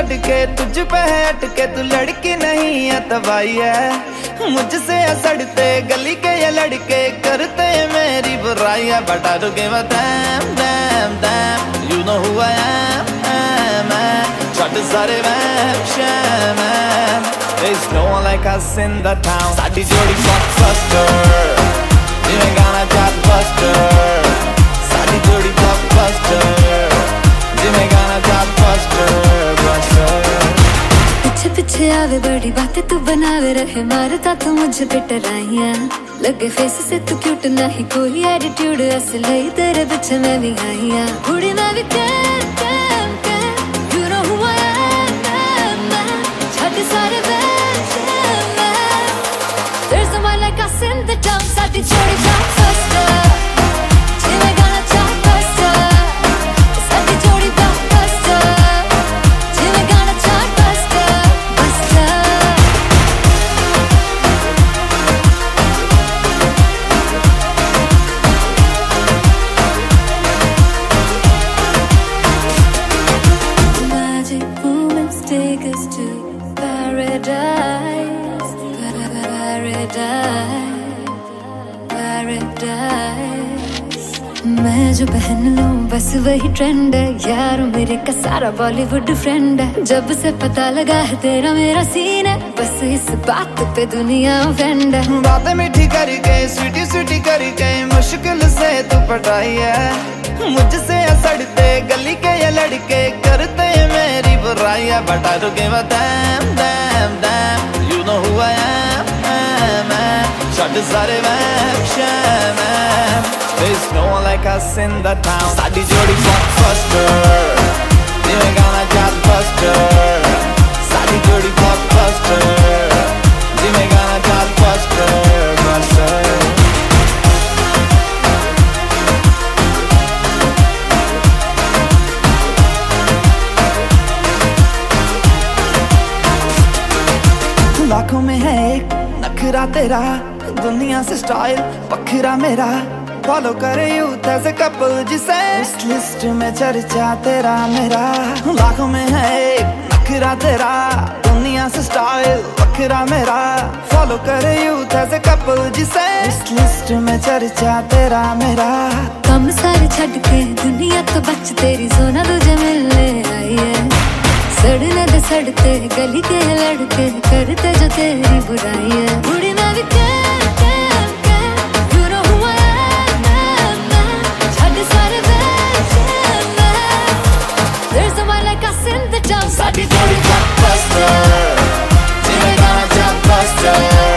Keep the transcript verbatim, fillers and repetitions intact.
छड़ के तुझ पे है अटके, तू लड़की नहीं है तबाही है। मुझसे सड़ते गली के ये लड़के करते मेरी बुराई है। But I don't give a damn, damn, damn, you know who I am, am, am. छड़ सारे वहम शहम, there's no one like us in the town। साडी जोड़ी blockbuster, जिवें गाना chartbuster। साडी जोड़ी blockbuster, जिवें गाना chartbuster, buster। पीछे पीछे आवे बड़ी बातें तू बनावे रहे, मारता तू मुझे पे टराइयां। लगे फेस से तू क्यूट नहीं कोई एटीट्यूड, ऐसे लई तेरे पीछे मैं भी आईया। कुड़ी मैं भी कैम कैम कैम, you know who I am, am, am। छड़ सारे वहम शहम, there's no one like us in the town। साडी जोड़ी blockbuster, जिवें गाना chartbuster। साडी जोड़ी blockbuster, जिवें गाना chartbuster, buster। Magic moments take us to paradise, paradise, paradise। मैं जो पहन लूं बस वही ट्रेंड है, यार मेरे का सारा बॉलीवुड फ्रेंड है। जब से पता लगा है तेरा मेरा सीन है, बस इस बात पे दुनिया फ्रेंड है। बातें मीठी करके स्वीटी स्वीटी करके मुश्किल से तू पटाई है। मुझसे सड़ते गली के ये लड़के करते मेरी बुराई है। But I don't give a damn, damn, damn, you know who I am, am, am। छड़ सारे वहम शहम, there's no one like us in the town। साडी जोड़ी blockbuster, जिवें गाना chartbuster। साडी जोड़ी blockbuster, जिवें गाना chartbuster, buster। लाखों में है एक नखरा तेरा, दुनिया से स्टाइल बखरा मेरा। फॉलो करे यूथ एज ए कपल जिसे, उस लिस्ट में चर्चा तेरा मेरा। लाखों में है एक नखरा तेरा, दुनिया से स्टाइल बखरा मेरा। फॉलो करे यूथ एज ए कपल जिसे, उस लिस्ट में चर्चा तेरा मेरा। कम सारे छड़ के दुनिया तो बच तेरी सोना तुझे मिलने आई है। सड़ने दे सड़ते गली के लड़के करते जो तेरी बुराई है। बुढ़ी मैं भी कैम कैम कैम, you know who I am, am, am। छड़ सारे वहम शहम, there's no one like us in the town। साडी जोड़ी blockbuster, जिवें गाना chartbuster।